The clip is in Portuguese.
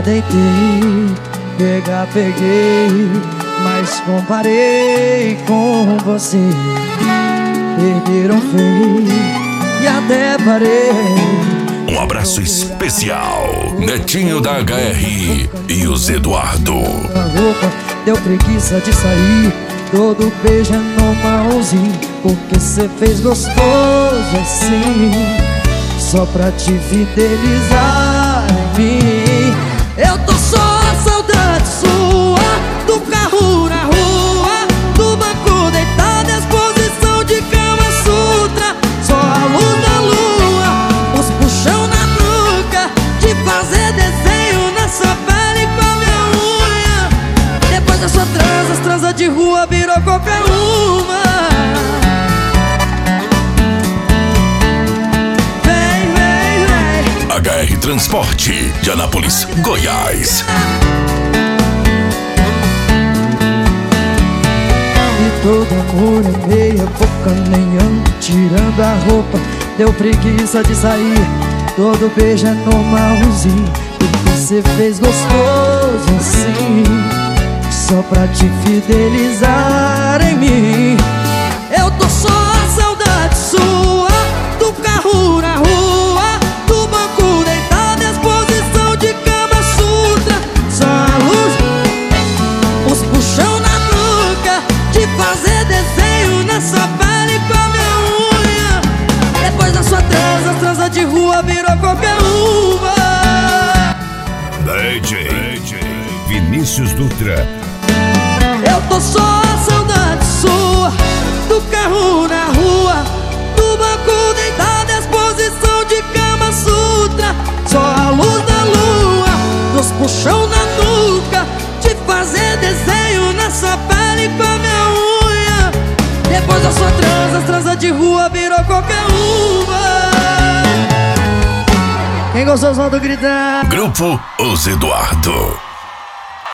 deitei, peguei, mas comparei com você. Perderam feio e até parei. Um abraço especial, Netinho da HR e os Eduardo. A roupa deu preguiça de sair, todo beijo é normalzinho, porque cê fez gostoso assim, só pra te fidelizar em mim. Eu tô só a saudade sua, do carro na rua, do banco deitado, exposição de Kama Sutra. Só a luz da lua, os puxão na nuca, de fazer desenho na sua pele com a minha unha. Depois da sua transa, as transas de rua virou qualquer uma. HR Transporte, de Anápolis, Goiás. E todo amor é meia boca, nem ando tirando a roupa. Deu preguiça de sair, todo beijo é normalzinho, porque cê fez gostoso assim, só pra te fidelizar em mim. Eu tô só a saudade sua, do carro na rua, do banco deitado, exposição de Kama Sutra. Só a luz, os puxão na nuca, de fazer desenho nessa pele com a minha unha. Depois da sua transa, as transas de rua virou qualquer uma. DJ Vinícius Dutra. Eu tô só a saudade sua, do carro na rua, do banco deitado, exposição de Kama Sutra. Só a luz da lua, dos puxão na nuca, de fazer desenho nessa pele com a minha unha. Depois da sua transa, as transas de rua virou qualquer uma. Quem gostou, solta o gritar. Grupo Os Eduardo.